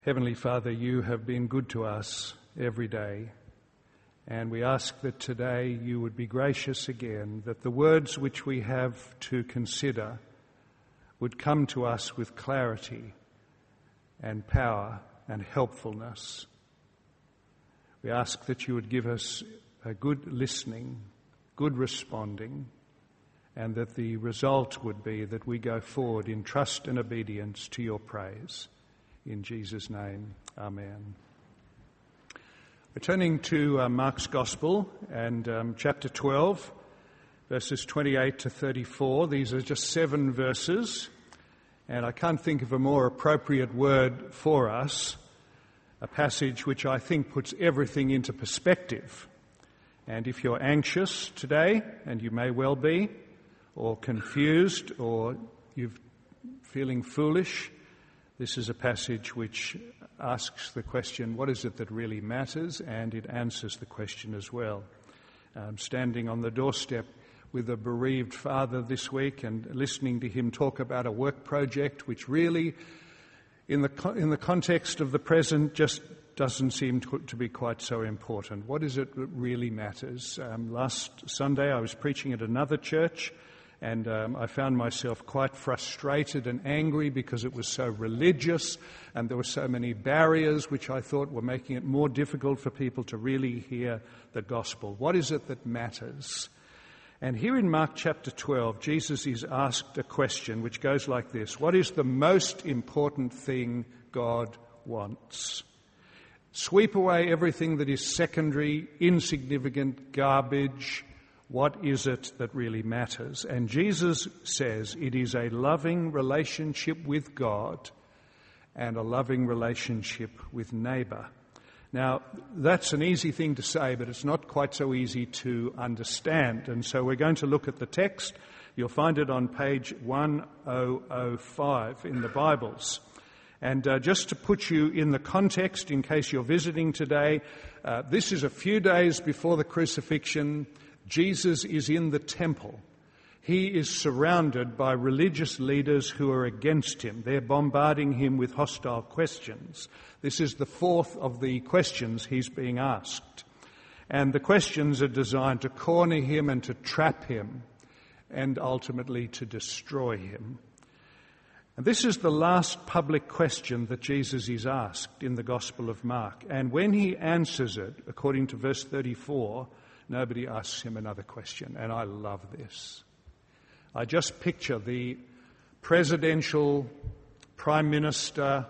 Heavenly Father, you have been good to us every day, and we ask that today you would be gracious again, that the words which we have to consider would come to us with clarity and power and helpfulness. We ask that you would give us a good listening, good responding, and that the result would be that we go forward in trust and obedience to your praise. In Jesus' name, amen. We're turning to Mark's Gospel and chapter 12, verses 28 to 34. These are just 7 verses, and I can't think of a more appropriate word for us, a passage which I think puts everything into perspective. And if you're anxious today, and you may well be, or confused, or you're feeling foolish, this is a passage which asks the question, what is it that really matters? And it answers the question as well. I'm standing on the doorstep with a bereaved father this week and listening to him talk about a work project which really, in the context of the present, just doesn't seem to be quite so important. What is it that really matters? Last Sunday I was preaching at another church, and I found myself quite frustrated and angry because it was so religious and there were so many barriers which I thought were making it more difficult for people to really hear the gospel. What is it that matters? And here in Mark chapter 12, Jesus is asked a question which goes like this: what is the most important thing God wants? Sweep away everything that is secondary, insignificant, garbage. What is it that really matters? And Jesus says it is a loving relationship with God and a loving relationship with neighbour. Now, that's an easy thing to say, but it's not quite so easy to understand. And so we're going to look at the text. You'll find it on page 1005 in the Bibles. And just to put you in the context, in case you're visiting today, this is a few days before the crucifixion. Jesus is in the temple. He is surrounded by religious leaders who are against him. They're bombarding him with hostile questions. This is the 4th of the questions he's being asked. And the questions are designed to corner him and to trap him and ultimately to destroy him. And this is the last public question that Jesus is asked in the Gospel of Mark. And when he answers it, according to verse 34, nobody asks him another question, and I love this. I just picture the presidential prime minister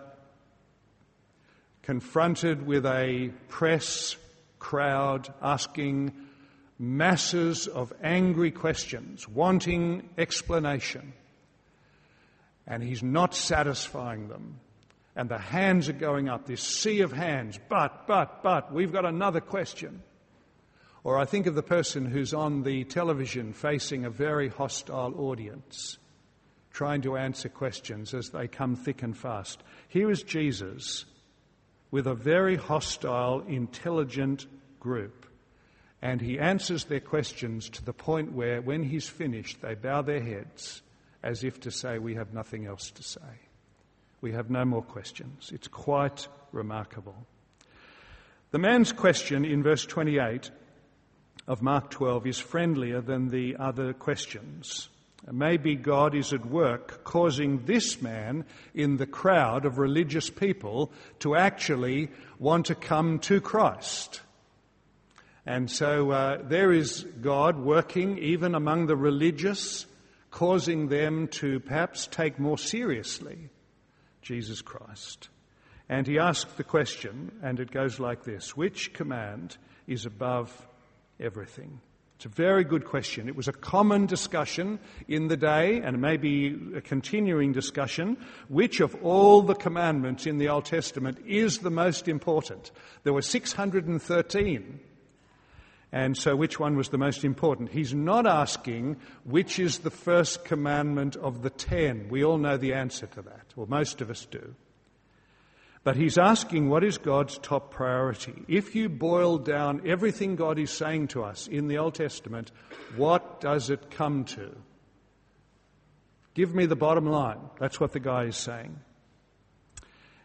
confronted with a press crowd asking masses of angry questions, wanting explanation, and he's not satisfying them. And the hands are going up, this sea of hands, but, we've got another question. Or I think of the person who's on the television facing a very hostile audience, trying to answer questions as they come thick and fast. Here is Jesus with a very hostile, intelligent group, and he answers their questions to the point where, when he's finished, they bow their heads as if to say, we have nothing else to say. We have no more questions. It's quite remarkable. The man's question in verse 28 of Mark 12 is friendlier than the other questions. Maybe God is at work causing this man in the crowd of religious people to actually want to come to Christ. And so there is God working even among the religious, causing them to perhaps take more seriously Jesus Christ. And he asked the question, and it goes like this: which command is above everything? It's a very good question. It was a common discussion in the day, and maybe a continuing discussion. Which of all the commandments in the Old Testament is the most important? There were 613. And so which one was the most important? He's not asking which is the first commandment of the 10. We all know the answer to that, or most of us do. But he's asking, what is God's top priority? If you boil down everything God is saying to us in the Old Testament, what does it come to? Give me the bottom line. That's what the guy is saying.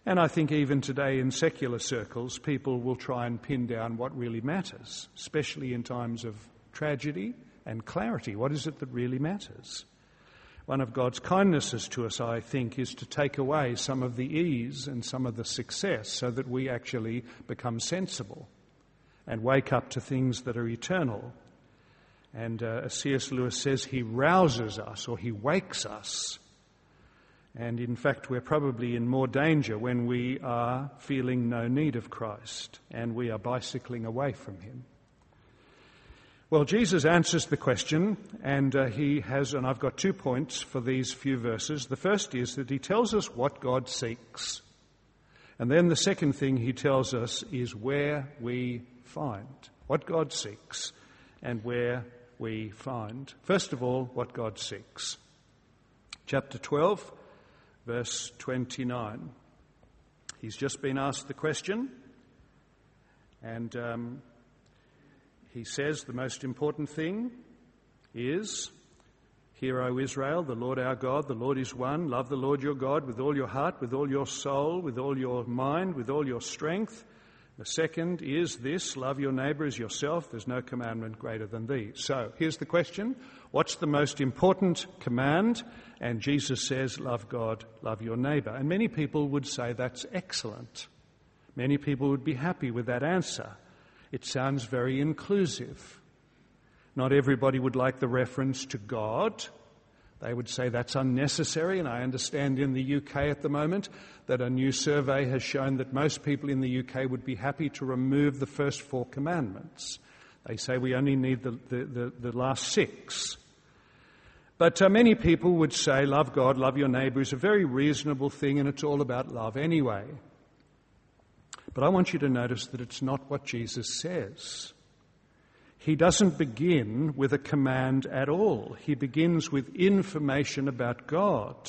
And I think even today in secular circles, people will try and pin down what really matters, especially in times of tragedy and clarity. What is it that really matters? One of God's kindnesses to us, I think, is to take away some of the ease and some of the success so that we actually become sensible and wake up to things that are eternal. And as C.S. Lewis says, he rouses us or he wakes us. And in fact, we're probably in more danger when we are feeling no need of Christ and we are bicycling away from him. Well, Jesus answers the question, and and I've got 2 points for these few verses. The first is that he tells us what God seeks. And then the second thing he tells us is where we find. What God seeks and where we find. First of all, what God seeks. Chapter 12. Verse 29. He's just been asked the question, and he says the most important thing is, "Hear, O Israel, the Lord our God, the Lord is one. Love the Lord your God with all your heart, with all your soul, with all your mind, with all your strength." The second is this: love your neighbour as yourself. There's no commandment greater than these. So here's the question. What's the most important command? And Jesus says, love God, love your neighbour. And many people would say that's excellent. Many people would be happy with that answer. It sounds very inclusive. Not everybody would like the reference to God. They would say that's unnecessary, and I understand in the UK at the moment that a new survey has shown that most people in the UK would be happy to remove the first 4 commandments. They say we only need the last 6. But many people would say love God, love your neighbour is a very reasonable thing, and it's all about love anyway. But I want you to notice that it's not what Jesus says. He doesn't begin with a command at all. He begins with information about God.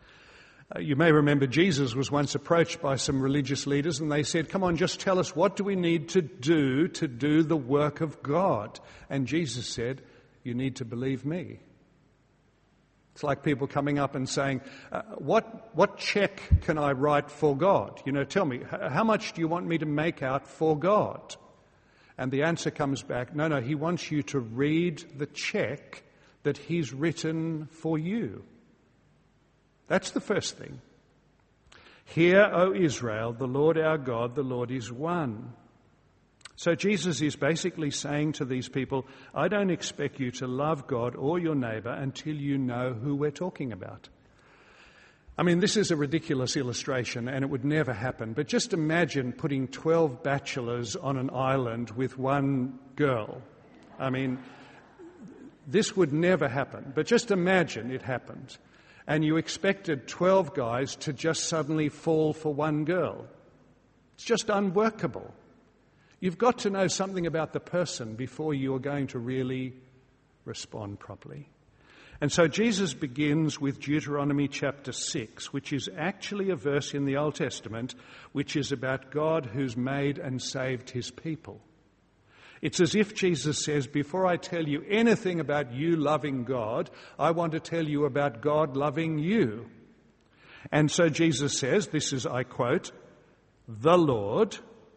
You may remember Jesus was once approached by some religious leaders and they said, "Come on, just tell us, what do we need to do the work of God?" And Jesus said, "You need to believe me." It's like people coming up and saying, what check can I write for God? Tell me, how much do you want me to make out for God? And the answer comes back, no, he wants you to read the check that he's written for you. That's the first thing. Hear, O Israel, the Lord our God, the Lord is one. So Jesus is basically saying to these people, I don't expect you to love God or your neighbour until you know who we're talking about. I mean, this is a ridiculous illustration and it would never happen. But just imagine putting 12 bachelors on an island with one girl. I mean, this would never happen. But just imagine it happened. And you expected 12 guys to just suddenly fall for one girl. It's just unworkable. You've got to know something about the person before you're going to really respond properly. And so Jesus begins with Deuteronomy chapter 6, which is actually a verse in the Old Testament, which is about God who's made and saved his people. It's as if Jesus says, before I tell you anything about you loving God, I want to tell you about God loving you. And so Jesus says, this is, I quote, the Lord.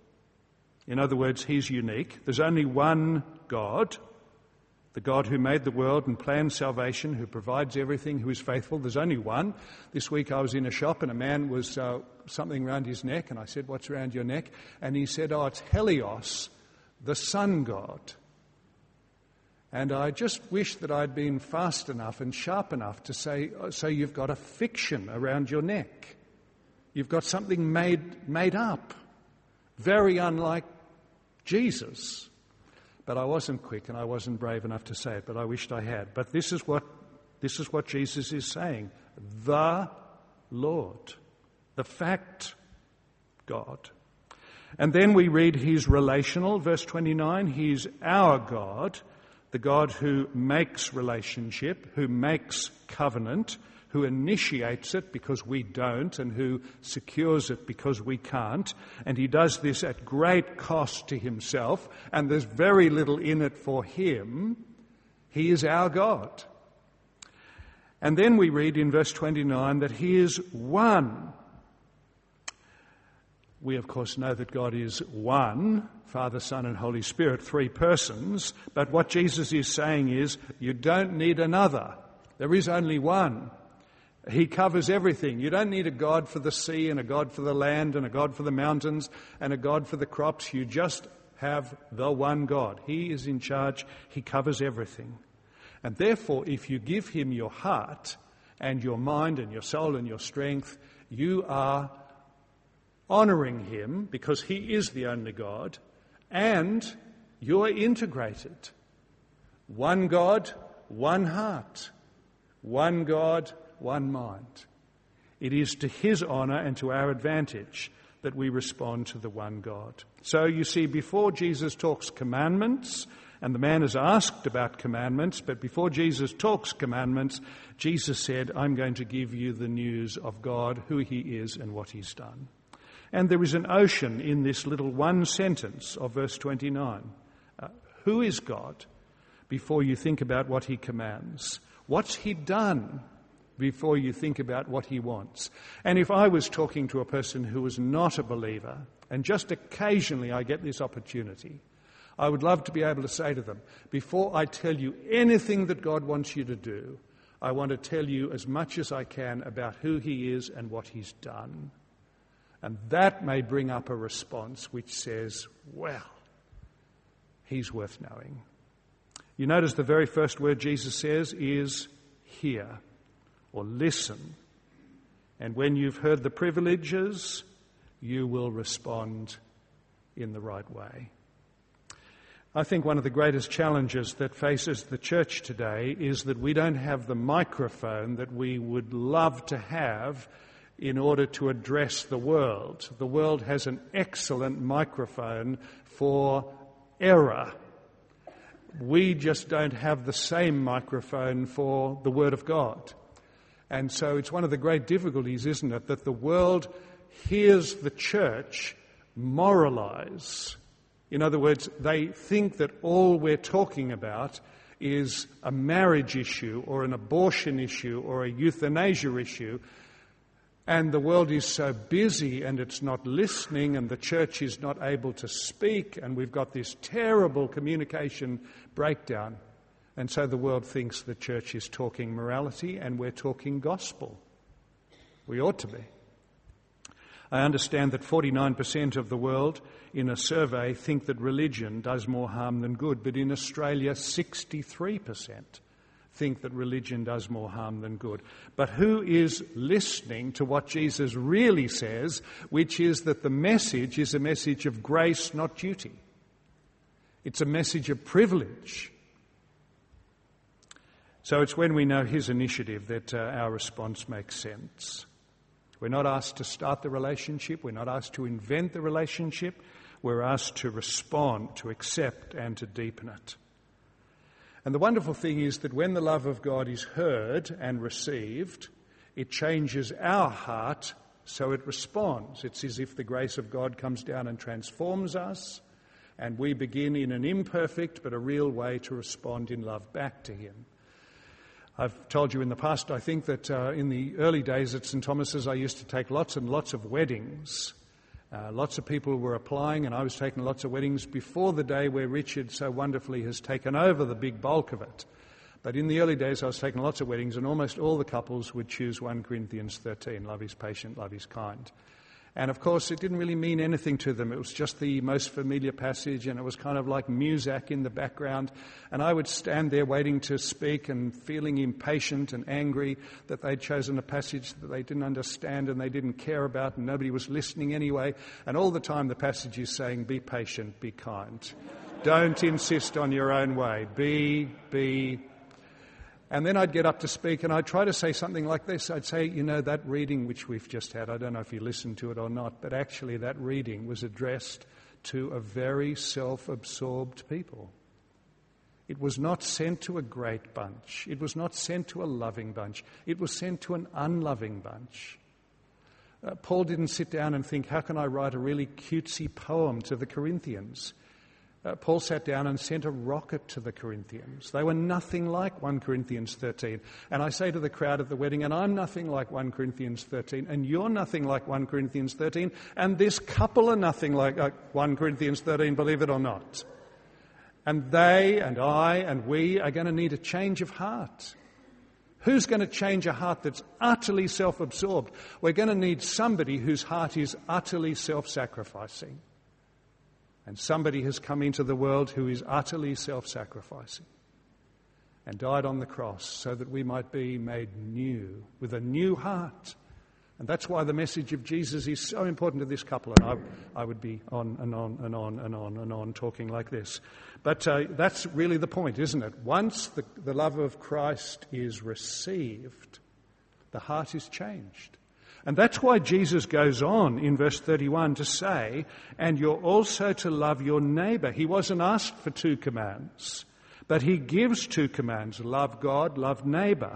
In other words, he's unique. There's only one God. The God who made the world and planned salvation, who provides everything, who is faithful. There's only one. This week I was in a shop and a man was something around his neck, and I said, what's around your neck? And he said, oh, it's Helios, the sun god. And I just wish that I'd been fast enough and sharp enough to say, so you've got a fiction around your neck. You've got something made up. Very unlike Jesus. But I wasn't quick and I wasn't brave enough to say it, but I wished I had. But this is what Jesus is saying. The Lord. The fact God. And then we read he's relational, verse 29. He's our God, the God who makes relationship, who makes covenant, who initiates it because we don't, and who secures it because we can't. And he does this at great cost to himself, and there's very little in it for him. He is our God. And then we read in verse 29 that he is one. We, of course, know that God is one, Father, Son, and Holy Spirit, three persons. But what Jesus is saying is, you don't need another. There is only one. He covers everything. You don't need a God for the sea and a God for the land and a God for the mountains and a God for the crops. You just have the one God. He is in charge. He covers everything. And therefore, if you give him your heart and your mind and your soul and your strength, you are honouring him because he is the only God, and you're integrated. One God, one heart. One God, one mind. It is to his honour and to our advantage that we respond to the one God. So you see, before Jesus talks commandments, and the man is asked about commandments, but before Jesus talks commandments, Jesus said, I'm going to give you the news of God, who he is and what he's done. And there is an ocean in this little one sentence of verse 29. Who is God before you think about what he commands? What's he done before you think about what he wants? And if I was talking to a person who was not a believer, and just occasionally I get this opportunity, I would love to be able to say to them, before I tell you anything that God wants you to do, I want to tell you as much as I can about who he is and what he's done. And that may bring up a response which says, well, he's worth knowing. You notice the very first word Jesus says is hear or listen. And when you've heard the privileges, you will respond in the right way. I think one of the greatest challenges that faces the church today is that we don't have the microphone that we would love to have in order to address the world. The world has an excellent microphone for error. We just don't have the same microphone for the Word of God. And so it's one of the great difficulties, isn't it, that the world hears the church moralize. In other words, they think that all we're talking about is a marriage issue or an abortion issue or a euthanasia issue. And the world is so busy and it's not listening and the church is not able to speak and we've got this terrible communication breakdown. And so the world thinks the church is talking morality and we're talking gospel. We ought to be. I understand that 49% of the world in a survey think that religion does more harm than good, but in Australia 63% think that religion does more harm than good. But who is listening to what Jesus really says, which is that the message is a message of grace, not duty. It's a message of privilege. So it's when we know his initiative that our response makes sense. We're not asked to start the relationship. We're not asked to invent the relationship. We're asked to respond, to accept, and to deepen it. And the wonderful thing is that when the love of God is heard and received, it changes our heart so it responds. It's as if the grace of God comes down and transforms us, and we begin in an imperfect but a real way to respond in love back to him. I've told you in the past, I think that in the early days at St. Thomas's, I used to take lots and lots of weddings. Lots of people were applying, and I was taking lots of weddings before the day where Richard so wonderfully has taken over the big bulk of it. But in the early days, I was taking lots of weddings, and almost all the couples would choose 1 Corinthians 13, love is patient, love is kind. And of course, it didn't really mean anything to them. It was just the most familiar passage, and it was kind of like Muzak in the background. And I would stand there waiting to speak and feeling impatient and angry that they'd chosen a passage that they didn't understand and they didn't care about, and nobody was listening anyway. And all the time the passage is saying, be patient, be kind. Don't insist on your own way. Be. And then I'd get up to speak and I'd try to say something like this. I'd say, that reading which we've just had, I don't know if you listened to it or not, but actually that reading was addressed to a very self-absorbed people. It was not sent to a great bunch. It was not sent to a loving bunch. It was sent to an unloving bunch. Paul didn't sit down and think, how can I write a really cutesy poem to the Corinthians? Paul sat down and sent a rocket to the Corinthians. They were nothing like 1 Corinthians 13. And I say to the crowd at the wedding, and I'm nothing like 1 Corinthians 13, and you're nothing like 1 Corinthians 13, and this couple are nothing like 1 Corinthians 13, believe it or not. And they and I and we are going to need a change of heart. Who's going to change a heart that's utterly self-absorbed? We're going to need somebody whose heart is utterly self-sacrificing. And somebody has come into the world who is utterly self-sacrificing and died on the cross so that we might be made new, with a new heart. And that's why the message of Jesus is so important to this couple. And I would be on and on and on and on and on talking like this. But that's really the point, isn't it? Once the love of Christ is received, the heart is changed. And that's why Jesus goes on in verse 31 to say, and you're also to love your neighbour. He wasn't asked for 2 commands, but he gives 2 commands. Love God, love neighbour.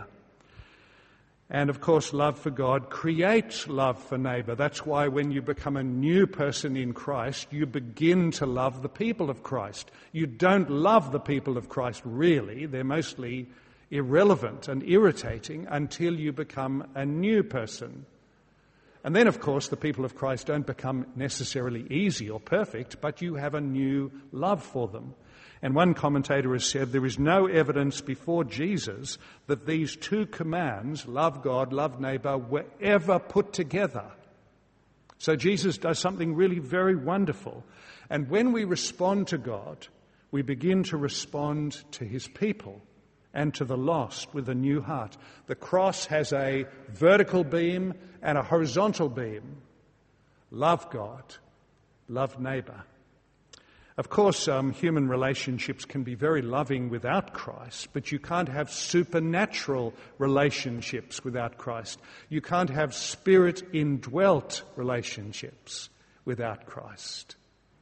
And of course, love for God creates love for neighbour. That's why when you become a new person in Christ, you begin to love the people of Christ. You don't love the people of Christ really. They're mostly irrelevant and irritating until you become a new person. And then, of course, the people of Christ don't become necessarily easy or perfect, but you have a new love for them. And one commentator has said there is no evidence before Jesus that these 2 commands, love God, love neighbour, were ever put together. So Jesus does something really very wonderful. And when we respond to God, we begin to respond to his people and to the lost with a new heart. The cross has a vertical beam and a horizontal beam. Love God, love neighbour. Of course, human relationships can be very loving without Christ, but you can't have supernatural relationships without Christ. You can't have spirit-indwelt relationships without Christ.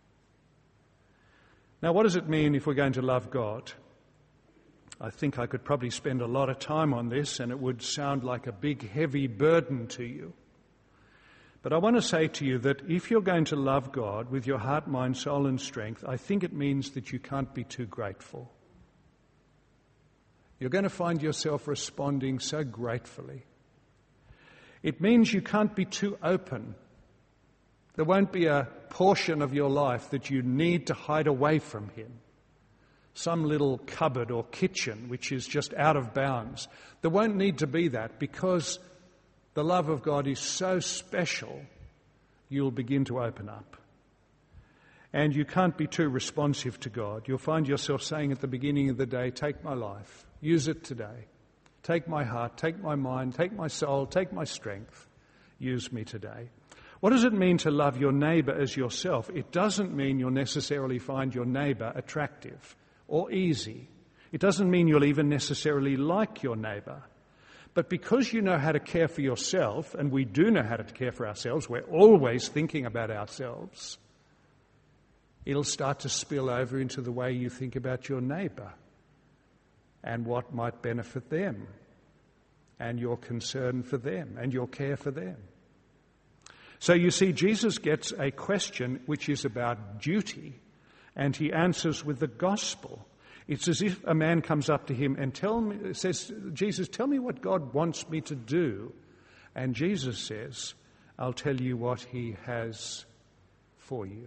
Now, what does it mean if we're going to love God? I think I could probably spend a lot of time on this and it would sound like a big, heavy burden to you. But I want to say to you that if you're going to love God with your heart, mind, soul and strength, I think it means that you can't be too grateful. You're going to find yourself responding so gratefully. It means you can't be too open. There won't be a portion of your life that you need to hide away from him. Some little cupboard or kitchen which is just out of bounds. There won't need to be that because the love of God is so special, you'll begin to open up. And you can't be too responsive to God. You'll find yourself saying at the beginning of the day, take my life, use it today. Take my heart, take my mind, take my soul, take my strength. Use me today. What does it mean to love your neighbour as yourself? It doesn't mean you'll necessarily find your neighbour attractive or easy. It doesn't mean you'll even necessarily like your neighbour. But because you know how to care for yourself, and we do know how to care for ourselves, we're always thinking about ourselves, it'll start to spill over into the way you think about your neighbour and what might benefit them and your concern for them and your care for them. So you see, Jesus gets a question which is about duty, and he answers with the gospel. It's as if a man comes up to him and says, Jesus, tell me what God wants me to do. And Jesus says, I'll tell you what he has for you.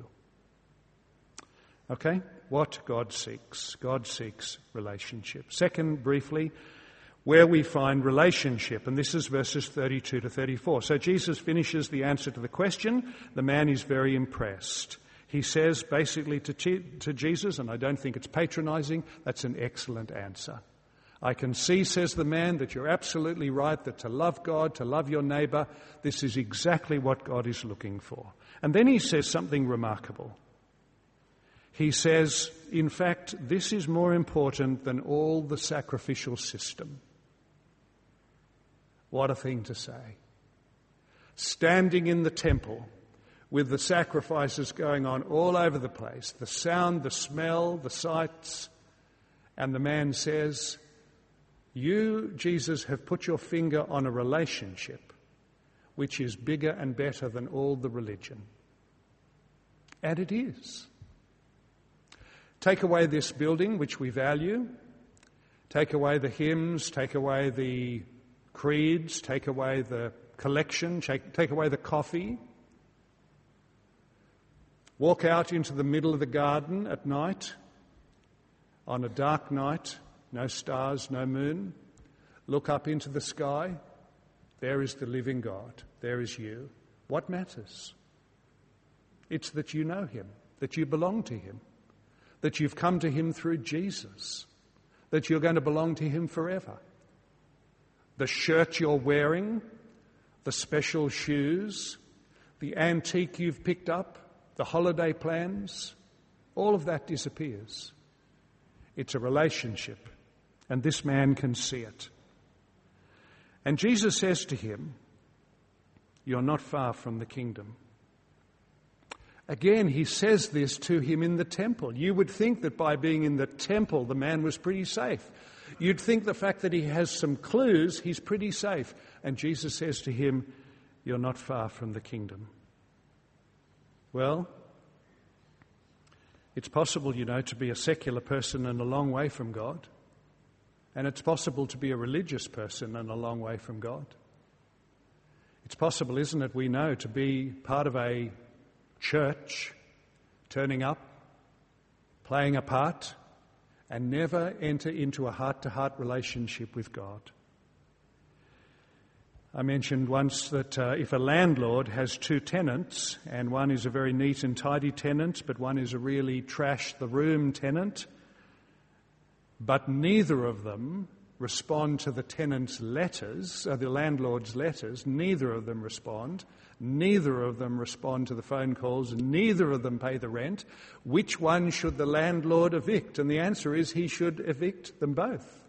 Okay? What God seeks. God seeks relationship. Second, briefly, where we find relationship. And this is verses 32 to 34. So Jesus finishes the answer to the question. The man is very impressed. He says basically to Jesus, and I don't think it's patronizing, that's an excellent answer. I can see, says the man, that you're absolutely right, that to love God, to love your neighbour, this is exactly what God is looking for. And then he says something remarkable. He says, in fact, this is more important than all the sacrificial system. What a thing to say. Standing in the temple, with the sacrifices going on all over the place, the sound, the smell, the sights, and the man says, you, Jesus, have put your finger on a relationship which is bigger and better than all the religion. And it is. Take away this building which we value. Take away the hymns, take away the creeds, take away the collection, take away the coffee. Walk out into the middle of the garden at night, on a dark night, no stars, no moon. Look up into the sky. There is the living God. There is you. What matters? It's that you know him, that you belong to him, that you've come to him through Jesus, that you're going to belong to him forever. The shirt you're wearing, the special shoes, the antique you've picked up, the holiday plans, all of that disappears. It's a relationship, and this man can see it. And Jesus says to him, "You're not far from the kingdom." Again, he says this to him in the temple. You would think that by being in the temple, the man was pretty safe. You'd think the fact that he has some clues, he's pretty safe. And Jesus says to him, "You're not far from the kingdom." Well, it's possible, to be a secular person and a long way from God. And it's possible to be a religious person and a long way from God. It's possible, isn't it, we know, to be part of a church, turning up, playing a part, and never enter into a heart-to-heart relationship with God. I mentioned once that if a landlord has two tenants, and one is a very neat and tidy tenant, but one is a really trash-the-room tenant, but neither of them respond to the tenant's letters, the landlord's letters, neither of them respond to the phone calls, neither of them pay the rent, which one should the landlord evict? And the answer is he should evict them both.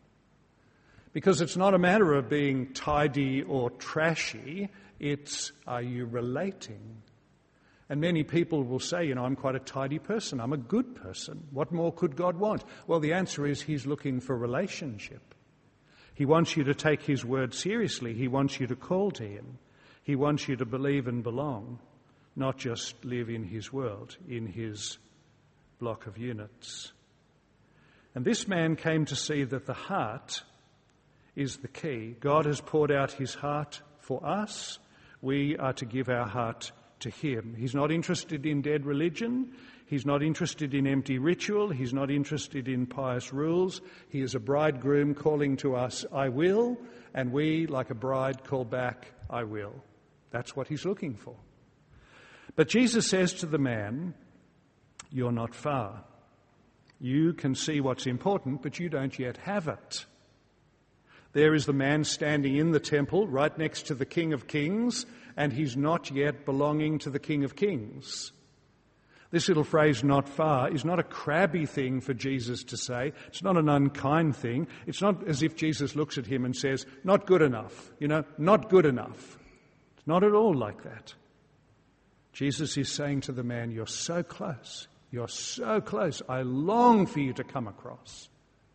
Because it's not a matter of being tidy or trashy, it's are you relating? And many people will say, I'm quite a tidy person, I'm a good person. What more could God want? Well, the answer is he's looking for relationship. He wants you to take his word seriously. He wants you to call to him. He wants you to believe and belong, not just live in his world, in his block of units. And this man came to see that the heart is the key. God has poured out his heart for us. We are to give our heart to him. He's not interested in dead religion. He's not interested in empty ritual. He's not interested in pious rules. He is a bridegroom calling to us, "I will," and we, like a bride, call back, "I will." That's what he's looking for. But Jesus says to the man, "You're not far. You can see what's important, but you don't yet have it." There is the man standing in the temple right next to the King of Kings, and he's not yet belonging to the King of Kings. This little phrase, "not far," is not a crabby thing for Jesus to say. It's not an unkind thing. It's not as if Jesus looks at him and says, "Not good enough, not good enough." It's not at all like that. Jesus is saying to the man, "You're so close. You're so close. I long for you to come across."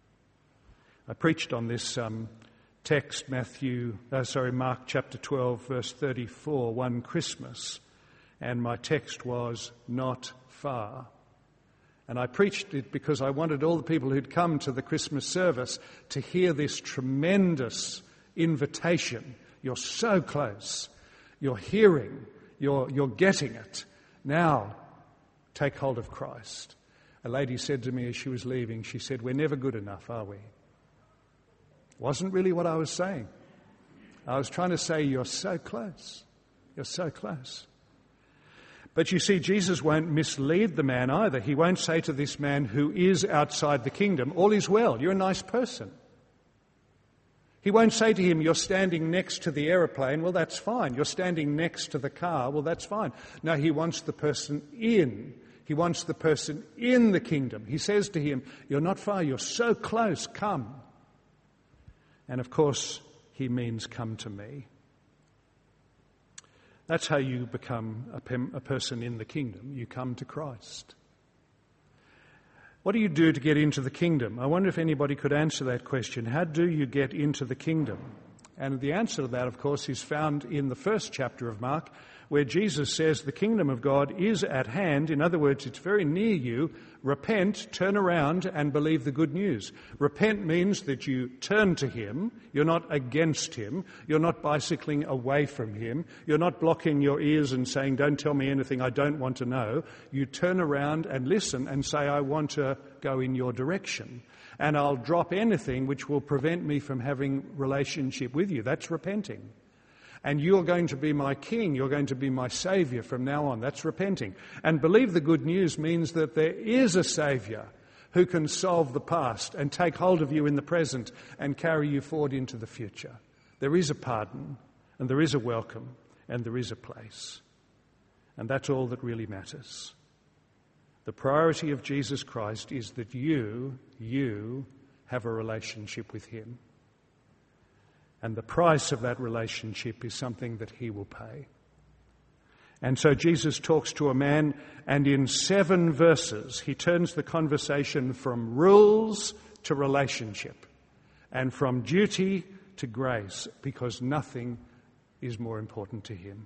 I preached on this text, Mark chapter 12, verse 34, one Christmas, and my text was "not far." And I preached it because I wanted all the people who'd come to the Christmas service to hear this tremendous invitation. You're so close. You're hearing. You're getting it. Now, take hold of Christ. A lady said to me as she was leaving, she said, "We're never good enough, are we?" Wasn't really what I was saying. I was trying to say, you're so close. You're so close. But you see, Jesus won't mislead the man either. He won't say to this man who is outside the kingdom, "All is well, you're a nice person." He won't say to him, "You're standing next to the aeroplane, well, that's fine. You're standing next to the car, well, that's fine." No, he wants the person in. He wants the person in the kingdom. He says to him, "You're not far, you're so close, come." And of course, he means come to me. That's how you become a person in the kingdom. You come to Christ. What do you do to get into the kingdom? I wonder if anybody could answer that question. How do you get into the kingdom? And the answer to that, of course, is found in the first chapter of Mark, where Jesus says the kingdom of God is at hand. In other words, it's very near you. Repent, turn around and believe the good news. Repent means that you turn to him. You're not against him. You're not bicycling away from him. You're not blocking your ears and saying, don't tell me anything I don't want to know. You turn around and listen and say, I want to go in your direction. And I'll drop anything which will prevent me from having relationship with you. That's repenting. And you're going to be my king, you're going to be my saviour from now on. That's repenting. And believe the good news means that there is a saviour who can solve the past and take hold of you in the present and carry you forward into the future. There is a pardon, and there is a welcome, and there is a place. And that's all that really matters. The priority of Jesus Christ is that you have a relationship with him. And the price of that relationship is something that he will pay. And so Jesus talks to a man, and in 7 verses, he turns the conversation from rules to relationship, and from duty to grace, because nothing is more important to him.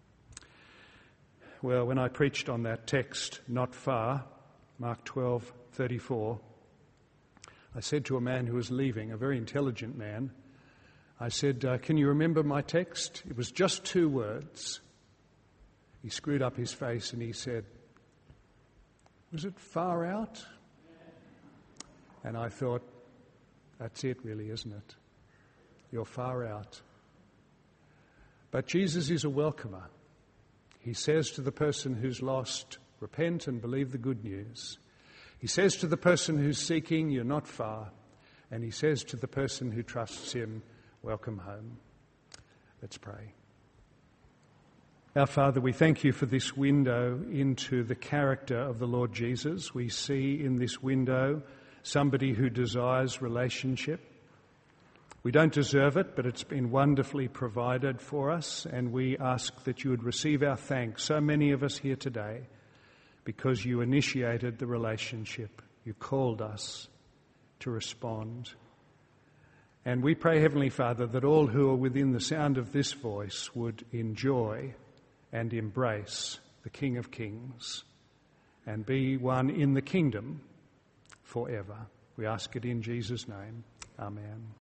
Well, when I preached on that text, not far, Mark 12:34, I said to a man who was leaving, a very intelligent man, I said, can you remember my text? It was just 2 words. He screwed up his face and he said, was it far out? And I thought, that's it really, isn't it? You're far out. But Jesus is a welcomer. He says to the person who's lost, repent and believe the good news. He says to the person who's seeking, you're not far. And he says to the person who trusts him, welcome home. Let's pray. Our Father, we thank you for this window into the character of the Lord Jesus. We see in this window somebody who desires relationship. We don't deserve it, but it's been wonderfully provided for us, and we ask that you would receive our thanks, so many of us here today, because you initiated the relationship. You called us to respond. And we pray, Heavenly Father, that all who are within the sound of this voice would enjoy and embrace the King of Kings and be one in the kingdom forever. We ask it in Jesus' name. Amen.